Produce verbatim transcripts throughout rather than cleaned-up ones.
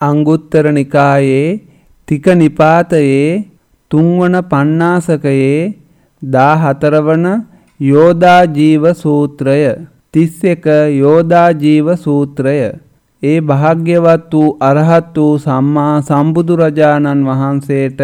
අංගුත්තර නිකායේ තික නිපාතයේ තුන්වන පඤ්ඤාසකයේ දාහතර වන යෝදා ජීව සූත්‍රය තිස් එක යෝදා ජීව සූත්‍රය. ඒ භාග්‍යවත් වූ අරහත් වූ සම්මා සම්බුදුරජාණන් වහන්සේට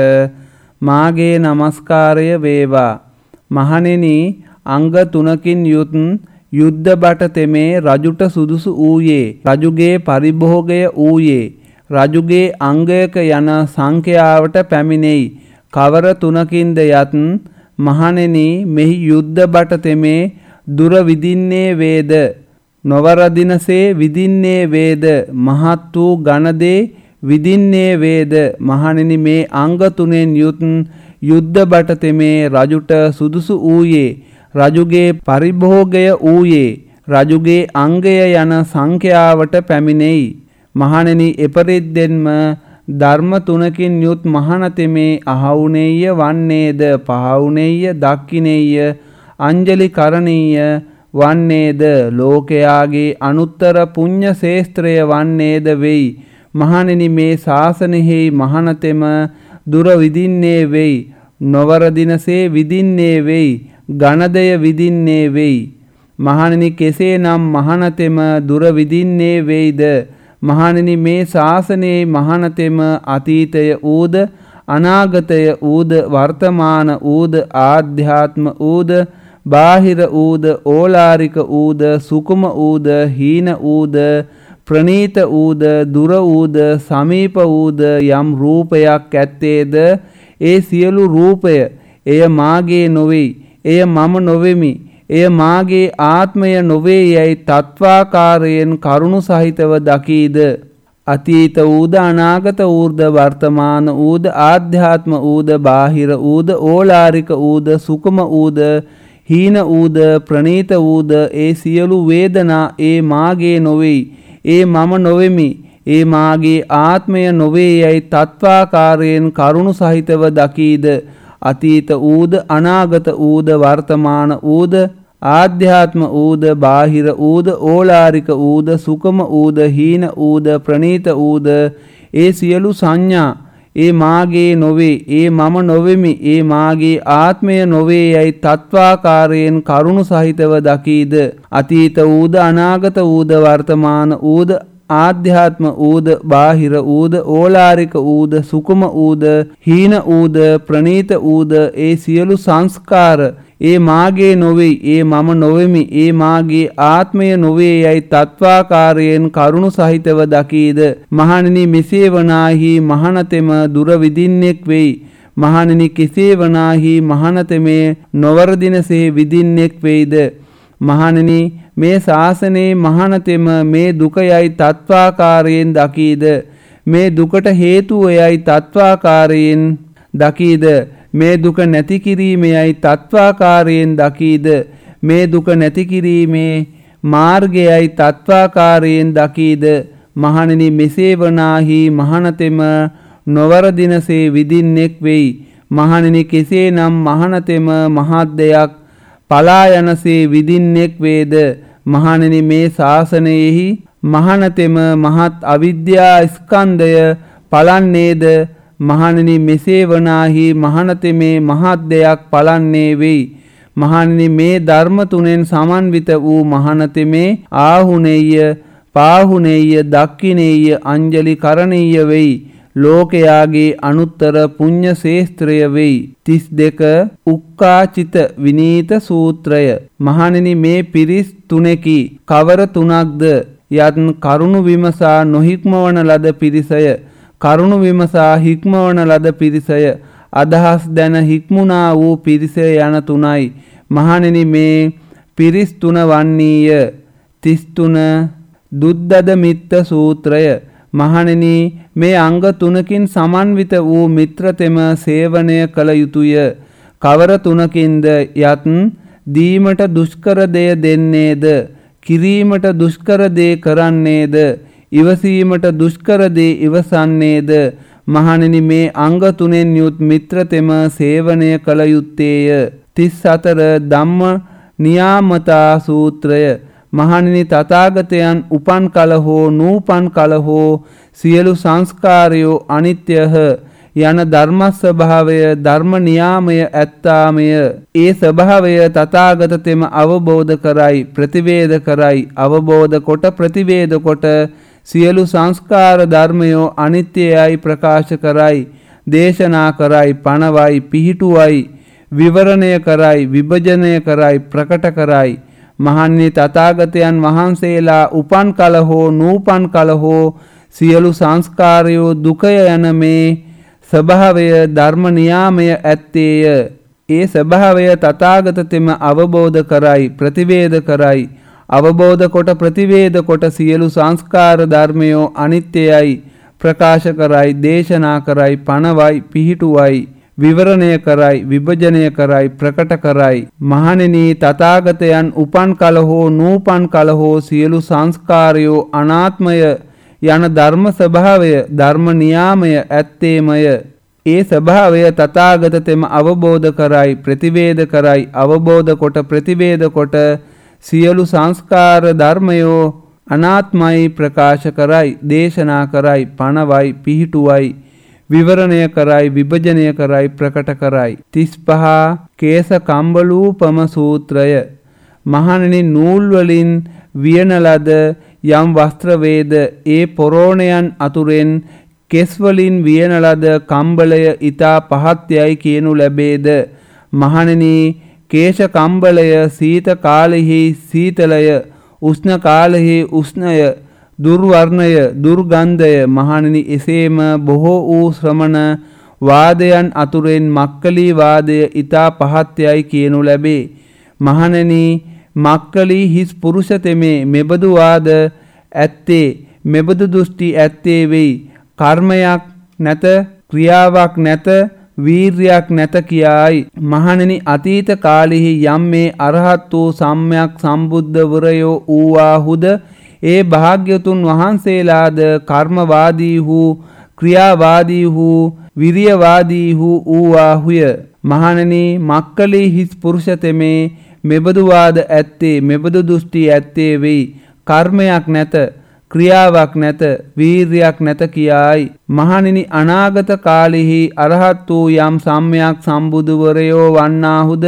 මාගේ නමස්කාරය වේවා. මහණෙනි, අංග තුනකින් යුත් යුද්ධ බට තෙමේ රජුට සුදුසු වූයේ, රජුගේ පරිභෝගය වූයේ, රජුගේ අංගයක යන සංඛ්‍යාවට පැමිණෙයි. කවර තුනකින්ද යත් මහණෙනි, මෙහි යුද්ධ බට තෙමේ දුර විදින්නේ වේද, නොවරදිනසේ විදින්නේ වේද, මහත් වූ ගණදේ විදින්නේ වේද. මහණෙනි, මේ අංග තුනෙන් යුත් යුද්ධ බට තෙමේ රජුට සුදුසු වූයේ, රජුගේ පරිභෝගය වූයේ, රජුගේ අංගය යන සංඛ්‍යාවට පැමිණෙයි. මහණෙනි, එපරිද්දෙන්ම ධර්ම තුනකින් යුත් මහණ තෙමේ අහවුනේය වන්නේද, පහවුනේය දක්ඛිනේය අංජලි කරණීය වන්නේද, ලෝකයාගේ අනුත්තර පුඤ්ඤ ශේස්ත්‍රය වන්නේද වෙයි. මහණෙනි, මේ ශාසනයෙහි මහණතෙම දුර විදින්නේ වෙයි, නොවරදිනසේ විදින්නේ වෙයි, ගණදය විදින්නේ වෙයි. මහණෙනි, කෙසේනම් මහණතෙම දුර විදින්නේ වෙයිද? මහණෙනි, මේ ශාසනයේ මහණතෙම අතීතය ඌද, අනාගතය ඌද, වර්තමාන ඌද, ආධ්‍යාත්ම ඌද, බාහිර ඌද, ඕලාරික ඌද, සුකුම ඌද, හීන ඌද, ප්‍රනීත ඌද, දුර ඌද, සමීප ඌද යම් රූපයක් ඇත්තේද, ඒ සියලු රූපය එය මාගේ නොවේ, එය මම නොවෙමි, එය මාගේ ආත්මය නොවේ යයි තත්වාකාරයෙන් කරුණු සහිතව දකීද. අතීත ඌද, අනාගත ඌද, වර්තමාන ඌද, ආධ්‍යාත්ම ඌද, බාහිර ඌද, ඕලාරික ඌද, සුකුම ඌද, හීන ඌද, ප්‍රනීත ඌද, ඒ සියලු වේදනා ඒ මාගේ නොවේ, ඒ මම නොවෙමි, ඒ මාගේ ආත්මය නොවේ යයි තත්වාකාරයෙන් කරුණු සහිතව දකීද. අතීත ඌද, අනාගත ඌද, වර්තමාන ඌද, ආධ්‍යාත්ම ඌද, බාහිර ඌද, ඕලාරික ඌද, සුකම ඌද, හීන ඌද, ප්‍රනීත ඌද, ඒ සියලු සංඥා ඒ මාගේ නොවේ, ඒ මම නොවෙමි, ඒ මාගේ ආත්මය නොවේ යයි තත්වාකාරයෙන් කරුණු සහිතව දකීද. අතීත ඌද, අනාගත ඌද, වර්තමාන ඌද, ආධ්‍යාත්ම ඌද, බාහිර ඌද, ඕලාරික ඌද, සුකුම ඌද, හීන ඌද, ප්‍රනීත ඌද, ඒ සියලු සංස්කාර ඒ මාගේ නොවේ, ඒ මම නොවෙමි, ඒ මාගේ ආත්මය නොවේ යයි තත්වාකාරයෙන් කරුණු සහිතව දකීද. මහණෙනි, මෙසේ වනාහි මහණතෙම දුර විදින්නෙක් වෙයි. මහණෙනි, කෙසේ වනාහි මහණතෙමේ නොවරදිනසේ විදින්නෙක් වෙයිද. මහණෙනි, මේ ශාසනයේ මහණතෙම මේ දුක යයි තත්වාකාරයෙන් දකීද. මේ දුකට හේතුව යයි තත්වාකාරයෙන් දකීද. මේ දුක නැති කිරීමයයි තත්වාකාරයෙන් දකීද. මේ දුක නැති කිරීමේ මාර්ගයයි තත්වාකාරයෙන් දකීද. මහණෙනි, මෙසේ වනාහි මහණතෙම නොවරදිනසේ විදින්නෙක් වෙයි. මහණෙනි, කෙසේනම් මහණතෙම මහත් දෙයක් පලා යනසේ විදින්නෙක් වේද. මහණෙනි, මේ ශාසනයෙහි මහණතෙම මහත් අවිද්‍යා ස්කන්ධය පලන්නේද. මහණෙනි, මෙසේ වනාහි මහණතෙමේ මහත් දෙයක් පලන්නේ වෙයි. මහණෙනි, මේ ධර්ම තුනෙන් සමන්විත වූ මහණතෙමේ ආහුනේය, පාහුනේය, දක්ඛිනේය, අංජලි කරණීය වෙයි. ලෝකයාගේ අනුත්තර පුඤ්ඤ ශේස්ත්‍රය වෙයි. තිස් දෙක උක්කාචිත විනීත සූත්‍රය. මහණෙනි, මේ පිරිස් තුනෙකි. කවර තුනක්ද යත් කරුණු විමසා නොහික්මවන ලද පිරිසය, කරුණු විමසා හික්මවන ලද පිරිසය, අදහස් දැන හික්මුණා වූ පිරිසය යන තුනයි. මහණෙනි, මේ පිරිස් තුන වන්නීය. තිස් තුන දුද්දද මිත්ත සූත්‍රය. මහණෙනි, මේ අංග තුනකින් සමන්විත වූ මිත්‍රතෙම සේවනය කළ යුතුය. කවර තුනකින්ද යත් දීමට දුෂ්කර දෙය දෙන්නේද, කිරීමට දුෂ්කර දේ කරන්නේද, ඉවසීමට දුෂ්කර දේ ඉවසන්නේද. මහණෙනි, මේ අංග තුනෙන් යුත් මිත්‍රතෙම සේවනය කළ යුත්තේය. තිස් හතර ධම්ම නියාමතා සූත්‍රය. මහණෙනි තථාගතයන් උපන් කල හෝ නූපන් කල හෝ සියලු සංස්කාරයෝ අනිත්‍යහ යන ධර්ම ස්වභාවය ධර්ම නියාමය ඇත්තාමය. ඒ ස්වභාවය තථාගත තෙම අවබෝධ කරයි ප්‍රතිවේද කරයි අවබෝධ කොට ප්‍රතිවේද කොට සියලු සංස්කාර ධර්මයෝ අනිත්‍යයයි ප්‍රකාශ කරයි දේශනා කරයි පණවයි පිහිටුවයි විවරණය කරයි විභජනය කරයි ප්‍රකට කරයි. මහණෙනි තථාගතයන් වහන්සේලා උපන් කල හෝ නූපන් කල හෝ සියලු සංස්කාරයෝ දුකය යන මේ ස්වභාවය ධර්ම නියාමය ඇත්තේය. ඒ ස්වභාවය තථාගත තෙම අවබෝධ කරයි ප්‍රතිවේද කරයි අවබෝධ කොට ප්‍රතිවේද කොට සියලු සංස්කාර ධර්මයෝ අනිත්‍යයයි ප්‍රකාශ කරයි දේශනා කරයි පණවයි පිහිටුවයි විවරණය කරයි විභජනය කරයි ප්‍රකට කරයි. මහණෙනි තථාගතයන් උපන් කල හෝ නූපන් කල හෝ සියලු සංස්කාරයෝ අනාත්මය යන ධර්ම ස්වභාවය ධර්ම නියාමය ඇත්තේමය. ඒ ස්වභාවය තථාගත තෙම අවබෝධ කරයි ප්‍රතිවේද කරයි අවබෝධ කොට ප්‍රතිවේද කොට සියලු සංස්කාර ධර්මයෝ අනාත්මයි ප්‍රකාශ කරයි දේශනා කරයි පණවයි පිහිටුවයි විවරණය කරයි විභජනය කරයි ප්‍රකට කරයි. තිස් පහ කේස කම්බලූපම සූත්‍රය. මහණෙනි නූල් වලින් වියන ලද යම් වස්ත්‍ර වේද ඒ පොරෝණයන් අතුරෙන් කෙස් වලින් වියන ලද කම්බලය ඊතා පහත් යයි කියනු ලැබේද. මහණෙනි කේශ කම්බලය සීත කාලෙහි සීතලය උෂ්ණ කාලෙහි උෂ්ණය දුර්වර්ණය දුර්ගන්ධය. මහණෙනි එසේම බොහෝ වූ ශ්‍රමණ වාදයන් අතුරෙන් මක්කලී වාදය ඊතා පහත් යයි කියනු ලැබේ. මහණෙනි මක්කලී හිස් පුරුෂ තෙමේ මෙබඳු වාද ඇත්තේ මෙබඳු දෘෂ්ටි ඇත්තේ වෙයි. කර්මයක් නැත ක්‍රියාවක් නැත වීර්යයක් නැත කියායි. මහණෙනි අතීත කාලෙහි යම් මේ අරහත් වූ සම්්‍යක් සම්බුද්ධවරයෝ වූවාහුද ඒ භාග්‍යතුන් වහන්සේලාද කර්මවාදී වූ ක්‍රියාවාදී වූ විරියවාදී වූ වූවාහුය. මහණෙනි මක්කලී හිස් පුරුෂ තෙමේ මෙබඳු වාද ඇත්තේ මෙබඳු දෘෂ්ටි ඇත්තේ වෙයි. කර්මයක් නැත ක්‍රියාවක් නැත වීර්යයක් නැත කියායි. මහණෙනි අනාගත කාලෙහි අරහත් වූ යම් සම්්‍යක් සම්බුදුවරයෝ වන්නාහුද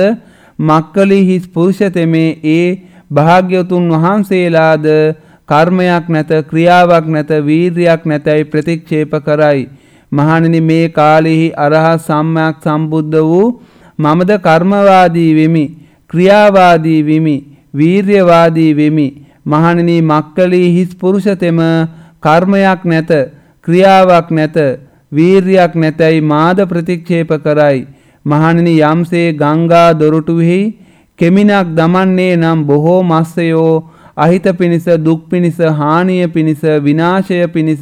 මක්කලී හිස් පුරුෂ තෙමේ ඒ භාග්‍යතුන් වහන්සේලාද කර්මයක් නැත ක්‍රියාවක් නැත වීර්යයක් නැතයි ප්‍රතික්ෂේප කරයි. මහණෙනි මේ කාලෙහි අරහත් සම්්‍යක් සම්බුද්ධ වූ මමද කර්මවාදී වෙමි ක්‍රියාවාදී වෙමි වීර්යවාදී වෙමි. මහණෙනි මක්කලී හිස් පුරුෂ තෙම කර්මයක් නැත ක්‍රියාවක් නැත වීර්යයක් නැතයි මාද ප්‍රතික්ෂේප කරයි. මහණෙනි යම්සේ ගංගා දොරටුෙහි කෙමිනක් දමන්නේ නම් බොහෝ මත්ස්‍යයෝ අහිත පිණිස දුක් පිණිස හානිය පිණිස විනාශය පිණිස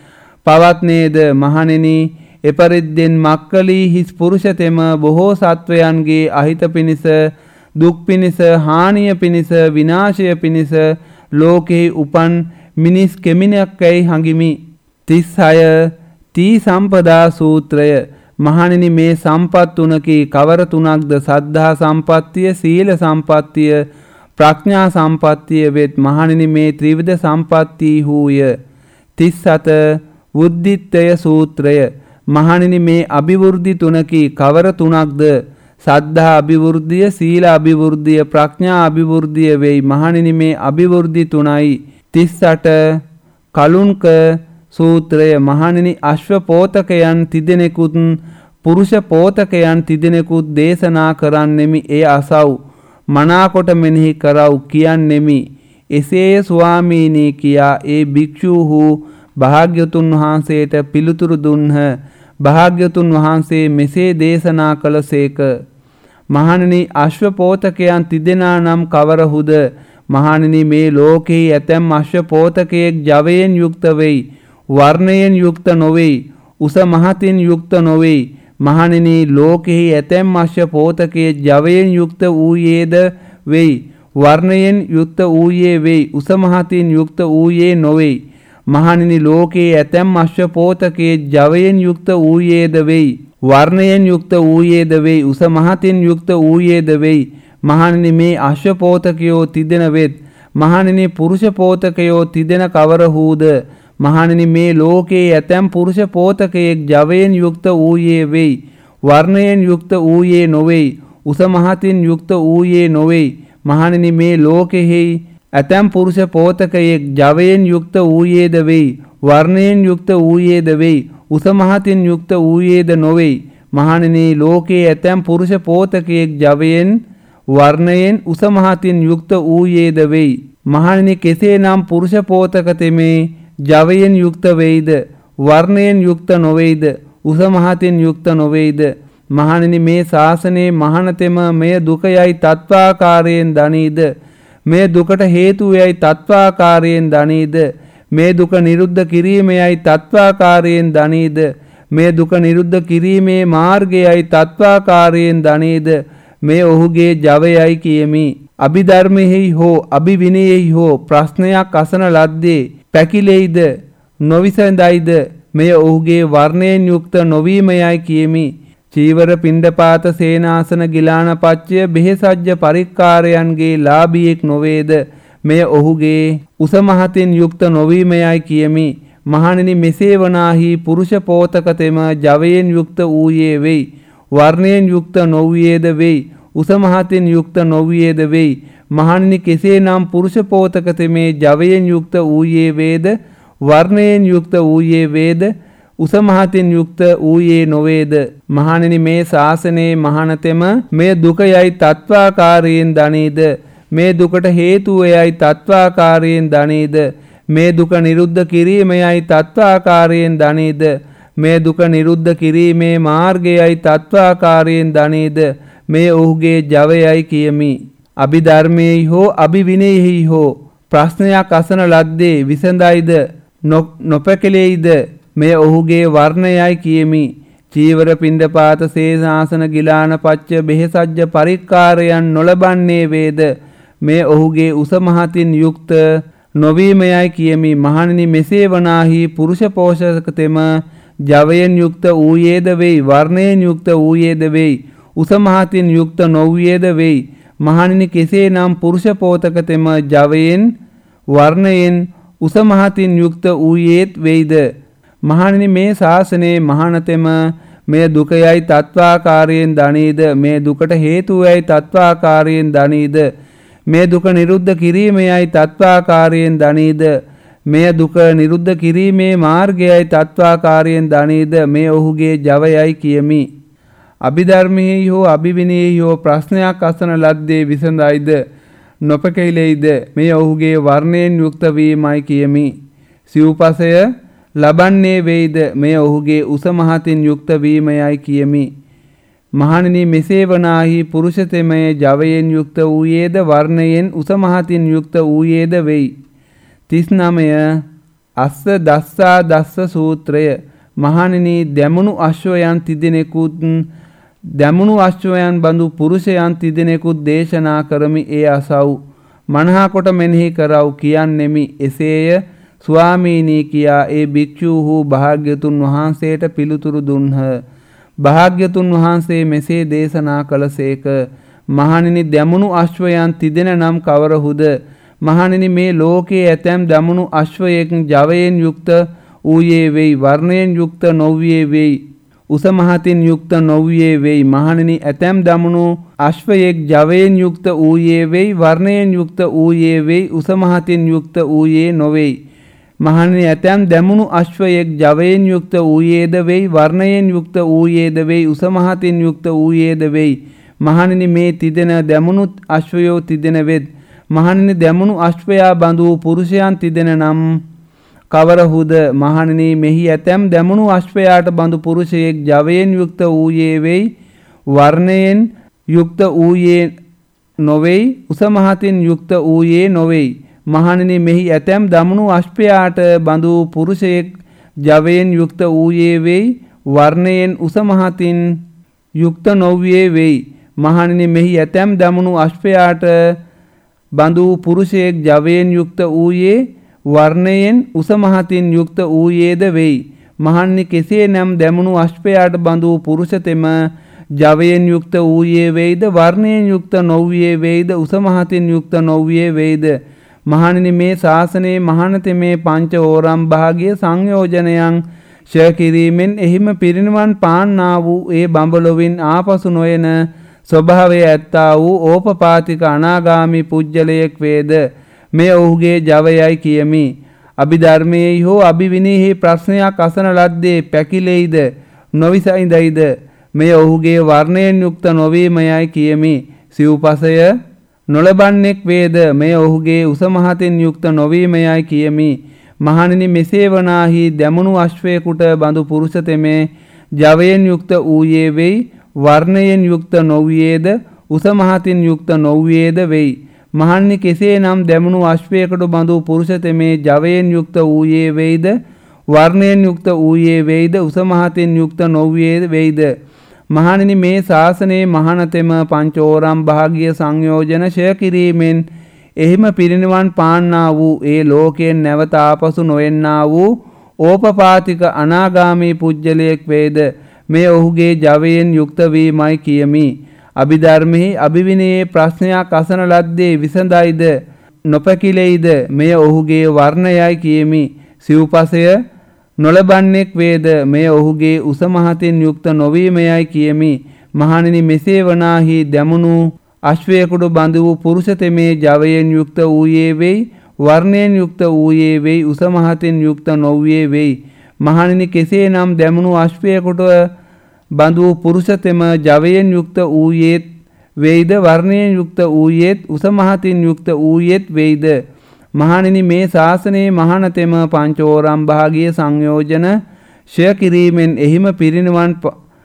පවත්නේද. මහණෙනි එපරිද්දෙන් මක්කලී හිස් පුරුෂ තෙම බොහෝ සත්වයන්ගේ අහිත පිණිස දුක් පිණිස හානිය පිණිස විනාශය පිණිස ලෝකෙහි උපන් මිනිස් කෙමිනක්ැයි හඟිමි. තිස් හය තී සම්පදා සූත්‍රය. මහණෙනි මේ සම්පත් තුනකි කවර තුනක්ද සද්ධා සම්පත්තිය සීල සම්පත්තිය ප්‍රඥා සම්පත්තිය වෙත්. මහණෙනි මේ ත්‍රිවිධ සම්පත්ති හූය. තිස් හත වුද්ධිත්තය සූත්‍රය. මහණෙනි මේ අභිවෘද්ධි තුනකි කවර තුනක්ද සද්ධා අභිවෘද්ධිය සීල අභිවෘද්ධිය ප්‍රඥා අභිවෘද්ධිය වෙයි. මහණෙනි මේ අභිවෘද්ධි තුනයි. තිස් අට කලුන්ක සූත්‍රය. මහණෙනි අශ්ව පෝතකයන් තිදෙනෙකුත් පුරුෂ පෝතකයන් තිදෙනෙකුත් දේශනා කරන්නෙමි. එය අසව් මනාකොට මෙනෙහි කරව් කියන්නෙමි. එසේය ස්වාමීනි කියා ඒ භික්ෂූහු භාග්‍යතුන් වහන්සේට පිළිතුරු දුන්හ. භාග්‍යතුන් වහන්සේ මෙසේ දේශනා කළසේක. මහණෙනි අශ්ව පෝතකයන් තිදෙනා නම් කවරහුද? මහණෙනි මේ ලෝකෙහි ඇතැම් අශ්ව පෝතකයෙක් ජවයෙන් යුක්ත වෙයි වර්ණයෙන් යුක්ත නොවෙයි උස මහතින් යුක්ත නොවෙයි. මහණෙනි ලෝකෙහි ඇතැම් අශ්ව පෝතකයෙක් ජවයෙන් යුක්ත වූයේද වෙයි වර්ණයෙන් යුක්ත වූයේ වෙයි උස මහතින් යුක්ත වූයේ නොවෙයි. මහණෙනි ලෝකයේ ඇතැම් අශ්ව පෝතකයෙක් ජවයෙන් යුක්ත වූයේද වෙයි වර්ණයෙන් යුක්ත වූයේද වෙයි උස මහතින් යුක්ත වූයේද වෙයි. මහණෙනි මේ අශ්ව පෝතකයෝ තිදෙන වෙත් මහණෙනි පුරුෂ පෝතකයෝ තිදෙන කවරහූද? මහණෙනි මේ ලෝකයේ ඇතැම් පුරුෂ පෝතකයෙක් ජවයෙන් යුක්ත වූයේ වෙයි. වර්ණයෙන් යුක්ත වූයේ නොවේයි. උස මහතින් යුක්ත වූයේ නොවේයි. මහණෙනි මේ ලෝකෙහි ඇතැම් පුරුෂ පෝතකයෙක් ජවයෙන් යුක්ත වූයේද වෙයි. වර්ණයෙන් යුක්ත වූයේද වෙයි. උස මහතින් යුක්ත වූයේද නොවේයි. මහණෙනි ලෝකයේ ඇතැම් පුරුෂ පෝතකයෙක් ජවයෙන් වර්ණයෙන් උස මහතින් යුක්ත වූයේද වෙයි. මහණෙනි කෙසේනම් පුරුෂ පෝතක තෙමේ ජවයෙන් යුක්ත වෙයිද? වර්ණයෙන් යුක්ත නොවේයිද? උස මහතින් යුක්ත නොවේයිද? මහණෙනි මේ ශාසනයේ මහණතෙම මෙය දුකයයි තත්වාකාරයෙන් දනීද? මේ දුකට හේතුයයි තත්වාකාරයෙන් දනීද? මේ දුක නිරුද්ධ කිරීමයයි තත්වාකාරයෙන් දනීද? මේ දුක නිරුද්ධ කිරීමේ මාර්ගයයි තත්වාකාරයෙන් දනීද? මේ ඔහුගේ ජවයයි කියමි. අභිධර්මෙහි හෝ අභිවිනයෙහි හෝ ප්‍රශ්නයක් අසන ලද්දේ පැකිලෙයිද නොවිසඳයිද? මෙය ඔහුගේ වර්ණයෙන් යුක්ත නොවීමයයි කියමි. චීවර පිණ්ඩපාත සේනාසන ගිලාන පච්චය බෙහෙසජ්ජ පරික්කාරයන්ගේ ලාභියෙක් නොවේද? මෙය ඔහුගේ උස මහතින් යුක්ත නොවීමයයි කියමි. මහණෙනි මෙසේ වනාහි පුරුෂ පෝතක තෙම ජවයෙන් යුක්ත වූයේ වෙයි. වර්ණයෙන් යුක්ත නොවූයේද වෙයි. උස මහතින් යුක්ත නොවූයේද වෙයි. මහණෙනි කෙසේනම් පුරුෂ පෝතක තෙමේ ජවයෙන් යුක්ත වූයේ වේද? වර්ණයෙන් යුක්ත වූයේ වේද? උස මහතින් යුක්ත වූයේ නොවේද? මහණෙනි මේ ශාසනයේ මහණතෙම මේ දුකයයි තත්වාකාරයෙන් දනීද? මේ දුකට හේතුවයයි තත්වාකාරයෙන් දනීද? මේ දුක නිරුද්ධ කිරීමයයි තත්වාකාරයෙන් දනීද? මේ දුක නිරුද්ධ කිරීමේ මාර්ගයයි තත්වාකාරයෙන් දනීද? මේ ඔහුගේ ජවයයි කියමි. අභිධර්මයෙහි හෝ අභිවිනයෙහි හෝ ප්‍රශ්නයක් අසන ලද්දේ විසඳයිද නොපැකිලෙයිද? මෙය ඔහුගේ වර්ණයයි කියමි. චීවර පිණ්ඩපාත සේනාසන ගිලාන පච්ච බෙහෙසජ්ජ පරික්කාරයන් නොලබන්නේ වේද? මේ ඔහුගේ උස මහතින් යුක්ත නොවීමයයි කියමි. මහණෙනි මෙසේ වනාහි පුරුෂ පෝෂක තෙම ජවයෙන් යුක්ත වූයේද වෙයි. වර්ණයෙන් යුක්ත වූයේද වෙයි. උස මහතින් යුක්ත නොවූයේද වෙයි. මහණෙනි කෙසේනම් පුරුෂ පෝතක තෙම ජවයෙන් වර්ණයෙන් උස මහතින් යුක්ත වූයේත් වෙයිද? මහණෙනි මේ ශාසනයේ මහණතෙම මේ දුකයයි තත්වාකාරයෙන් දනීද? මේ දුකට හේතුවයි තත්වාකාරයෙන් දනීද? මේ දුක නිරුද්ධ කිරීමයයි තත්වාකාරයෙන් දනීද? මේ දුක නිරුද්ධ කිරීමේ මාර්ගයයි තත්වාකාරයෙන් දනීද? මේ ඔහුගේ ජවයයි කියමි. අභිධර්මයෙහි හෝ අභිවිනයෙහි හෝ ප්‍රශ්නයක් අසන ලද්දේ විසඳයිද නොපැකිලෙයිද? මේ ඔහුගේ වර්ණයෙන් යුක්ත වීමයි කියමි. සිව්පසය ලබන්නේ වෙයිද? මේ ඔහුගේ උස මහතින් යුක්ත වීමයයි කියමි. මහණෙනි මෙසේ වනාහි පුරුෂ තෙමේ ජවයෙන් යුක්ත වූයේද වර්ණයෙන් උස මහතින් යුක්ත වූයේද වෙයි. තිස් නවය අස්ස දස්සා දස්ස සූත්‍රය. මහණෙනි දැමුණු අශ්වයන් තිදෙනෙකුත් දැමුණු අශ්වයන් බඳු පුරුෂයන් තිදෙනෙකුත් දේශනා කරමි. ඒ අසව් මනහා කොට මෙනෙහි කරව් කියන්නෙමි. එසේය ස්වාමීනී කියා ඒ භික්ෂූහු භාග්‍යතුන් වහන්සේට පිළිතුරු දුන්හ. භාග්‍යතුන් වහන්සේ මෙසේ දේශනා කළසේක. මහණෙනි දැමුණු අශ්වයන් තිදෙන නම් කවරහුද? මහණෙනි මේ ලෝකයේ ඇතැම් දැමුණු අශ්වයෙක් ජවයෙන් යුක්ත වූයේ වෙයි. වර්ණයෙන් යුක්ත නොවූයේ වෙයි. උස මහතින් යුක්ත නොවූයේ වෙයි. මහණෙනි ඇතැම් දමුණු අශ්වයෙක් ජවයෙන් යුක්ත වූයේ වෙයි. වර්ණයෙන් යුක්ත වූයේ වෙයි. උස මහතින් යුක්ත වූයේ නොවේයි. මහණෙනි ඇතැම් දැමුණු අශ්වයෙක් ජවයෙන් යුක්ත වූයේද වෙයි. වර්ණයෙන් යුක්ත වූයේද වෙයි. උස මහතින් යුක්ත වූයේද වෙයි. මහණෙනි මේ තිදෙන දැමුණු අශ්වයෝ තිදෙන වෙත්. මහණෙනි දැමුණු අශ්වයා බඳු පුරුෂයන් තිදෙන නම් කවරහුද? මහණෙනි මෙහි ඇතැම් දැමුණු අශ්වයාට බඳු පුරුෂයෙක් ජවයෙන් යුක්ත වූයේ වෙයි. වර්ණයෙන් යුක්ත වූයේ නොවේයි. උස මහතින් යුක්ත වූයේ නොවේයි. මහණෙනි මෙහි ඇතැම් දමුණු අශ්වයාට බඳු පුරුෂයෙක් ජවයෙන් යුක්ත වූයේ වෙයි. වර්ණයෙන් උස මහතින් යුක්ත නොවූයේ වෙයි. මහණෙනි මෙහි ඇතැම් දමුණු අශ්වයාට බඳු පුරුෂයෙක් ජවයෙන් යුක්ත වූයේ වර්ණයෙන් උස මහතින් යුක්ත වූයේද වෙයි. මහණෙනි කෙසේ නම් දැමුණු අශ්වයාට බඳු පුරුෂතෙම ජවයෙන් යුක්ත වූයේ වෙයිද? වර්ණයෙන් යුක්ත නොවූයේ වෙයිද? උස මහතින් යුක්ත නොවූයේ වෙයිද? මහණෙනි මේ ශාසනයේ මහානතමේ පංච ඕරම් භාගීය සංයෝජනයන් ෂය කිරීමෙන් එහිම පිරිනිවන් පාන්නා වූ ඒ බඹලොවින් ආපසු නොයන ස්වභාවය ඇත්තා වූ ඕපපාතික අනාගාමි පුජ්‍යලයක් වේද මේ ඔහුගේ ජවයයි කියමි. අභිධර්මයේ හෝ අභිවිනයෙහි ප්‍රශ්නයක් අසන ලද්දේ පැකිලෙයිද නොවිසයිඳයිද මේ ඔහුගේ වර්ණයෙන් යුක්ත නොවීමයයි කියමි. සිව්පසය නොලබන්නෙක් වේද මේ ඔහුගේ උසමහතින් යුක්ත නොවීමයයි කියමි. මහණෙනි මෙසේ වනාහි දැමුණු අශ්වයෙකුට බඳු පුරුෂතෙමේ ජවයෙන් යුක්ත වූයේ වෙයි, වර්ණයෙන් යුක්ත නොවුයේද උසමහතින් යුක්ත නොවුයේද වෙයි. මහණෙනි කෙසේනම් දැමුණු අශ්වයෙකුට බඳු පුරුෂතෙමේ ජවයෙන් යුක්ත වූයේ වෙයිද, වර්ණයෙන් යුක්ත වූයේ වෙයිද උසමහතින් යුක්ත නොවුයේ වෙයිද. මහණෙනි මේ ශාසනයේ මහානතම පංචෝරම් භාගීය සංයෝජන ෂය කිරීමෙන් එහිම පිරිනිවන් පාන්නා වූ ඒ ලෝකයෙන් නැවත ආපසු නොෙන්නා වූ ඕපපාතික අනාගාමී පුජ්‍යලයක් වේද මේ ඔහුගේ ජවයෙන් යුක්ත වීමයි කියමි. අභිධර්මෙහි අභිවිනයේ ප්‍රශ්නයක් අසන ලද්දේ විසඳයිද නොපැකිලෙයිද මේ ඔහුගේ වර්ණයයි කියමි. සිව්පසය නොලබන්නෙක් වේද මේ ඔහුගේ උසමහතින් යුක්ත නොවීමයයි කියමි. මහණෙනි මෙසේ වනාහි දැමුණු අශ්වයෙකුට බඳු වූ පුරුෂතෙමේ ජවයෙන් යුක්ත වූයේ වෙයි, වර්ණයෙන් යුක්ත වූයේ වෙයි, උසමහතින් යුක්ත නොවුයේ වෙයි. මහණෙනි කෙසේනම් දැමුණු අශ්වයෙකුට බඳු වූ පුරුෂතෙම ජවයෙන් යුක්ත වූයේත් වෙයිද, වර්ණයෙන් යුක්ත වූයේත් උසමහතින් යුක්ත වූයේත් වෙයිද. මහණෙනි මේ ශාසනයේ මහානතම පංචෝරම් භාගීය සංයෝජන ෂය කිරීමෙන් එහිම පිරිනිවන්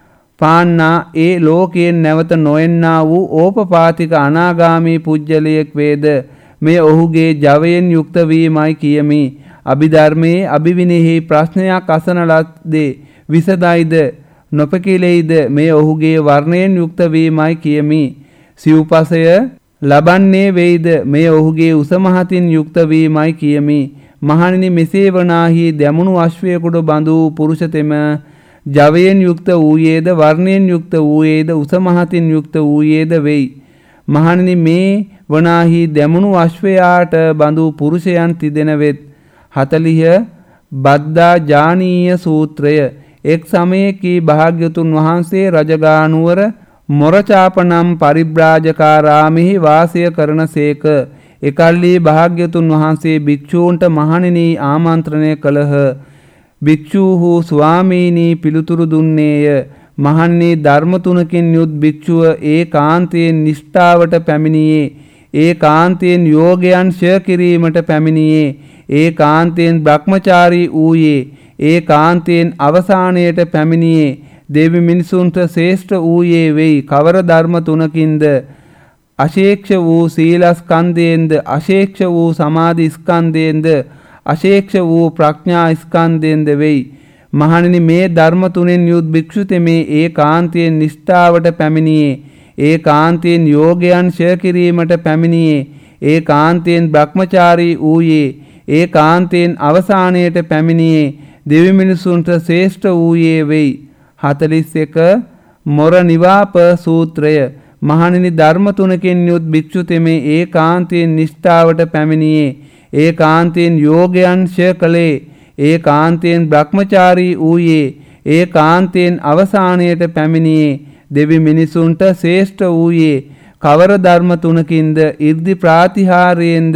පාන්නා ඒ ලෝකයෙන් නැවත නොෙන්නා වූ ඕපපාතික අනාගාමී පුජ්‍යලයක් වේද මේ ඔහුගේ ජවයෙන් යුක්ත වීමයි කියමි. අභිධර්මයේ අභිවිනයෙහි ප්‍රශ්නයක් අසන ලද්දේ විසදයිද නොපැකිලෙයිද මේ ඔහුගේ වර්ණයෙන් යුක්ත වීමයි කියමි. සිව්පසය ලබන්නේ වෙයිද මේ ඔහුගේ උසමහතින් යුක්ත වීමයි කියමි. මහණෙනි මෙසේ වනාහි දැමුණු අශ්වයෙකුට බඳු පුරුෂතෙම ජවයෙන් යුක්ත වූයේද, වර්ණයෙන් යුක්ත වූයේද උසමහතින් යුක්ත වූයේද වෙයි. මහණෙනි මේ වනාහි දැමුණු අශ්වයාට බඳු පුරුෂයන් තිදෙන වෙත්. හතළිහ බද්දා ජානීය සූත්‍රය. එක් සමයකී භාග්‍යතුන් වහන්සේ රජගානුවර මොරචාපනම් පරිබ්‍රාජකාරාමෙහි වාසය කරන සේක. එකල්ලි භාග්‍යතුන් වහන්සේ භික්ෂූන්ට මහණෙනි ආමන්ත්‍රණය කළහ. භික්ෂූහු ස්වාමීනී පිළිතුරු දුන්නේය. මහන්නේ ධර්ම තුනකින් යුත් භික්ෂුව ඒ කාන්තයෙන් නිෂ්ඨාවට පැමිණියේ, ඒ කාන්තයෙන් යෝගයන් ෂය කිරීමට පැමිණියේ, ඒ කාන්තයෙන් බ්‍රහ්මචාරී වූයේ, ඒ කාන්තයෙන් අවසානයට පැමිණියේ, දෙවි මිනිසුන්ට ශ්‍රේෂ්ඨ වූයේ වෙයි. කවර ධර්ම තුනකින්ද? අශේක්ෂ වූ සීලස්කන්ධයෙන්ද, අශේක්ෂ වූ සමාධි ස්කන්ධයෙන්ද, අශේක්ෂ වූ ප්‍රඥා ස්කන්ධයෙන්ද වෙයි. මහණෙනි මේ ධර්ම තුනෙන් යුත් භික්ෂුතෙමේ ඒ කාන්තයෙන් නිෂ්ඨාවට පැමිණියේ, ඒ කාන්තයෙන් යෝගයන් ෂය කිරීමට පැමිණියේ, ඒ කාන්තයෙන් බ්‍රහ්මචාරී වූයේ, ඒ කාන්තයෙන් අවසානයට පැමිණියේ, දෙවි මිනිසුන්ට ශ්‍රේෂ්ඨ වූයේ වෙයි. හතළිස් එක මොර නිවාප සූත්‍රය. මහණෙනි ධර්ම තුනකින් යුත් භික්ෂුතෙමේ ඒ කාන්තයෙන් නිෂ්ඨාවට පැමිණියේ, ඒ කාන්තයෙන් යෝගයන් ෂය කළේ, ඒ කාන්තයෙන් බ්‍රහ්මචාරී වූයේ, ඒ කාන්තයෙන් අවසානයට පැමිණියේ, දෙවි මිනිසුන්ට ශ්‍රේෂ්ඨ වූයේ. කවර ධර්ම තුනකින්ද? ඉර්ධි ප්‍රාතිහාරයෙන්ද,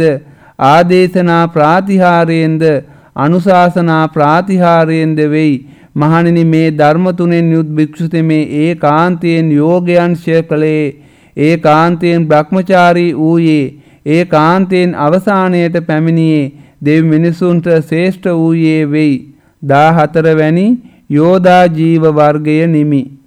ආදේශනා ප්‍රාතිහාරයෙන්ද, අනුශාසනා ප්‍රාතිහාරයෙන්ද වෙයි. මහණෙනි මේ ධර්ම තුනෙන් යුත් භික්ෂුතෙමේ ඒ කාන්තයෙන් යෝගයන් ෂය කළේ, ඒ කාන්තයෙන් බ්‍රහ්මචාරී වූයේ, ඒ කාන්තයෙන් අවසානයට පැමිණියේ, දෙවි මිනිසුන්ට ශ්‍රේෂ්ඨ වූයේ වෙයි. දාහතර වැනි යෝධා ජීව වර්ගය නිමි.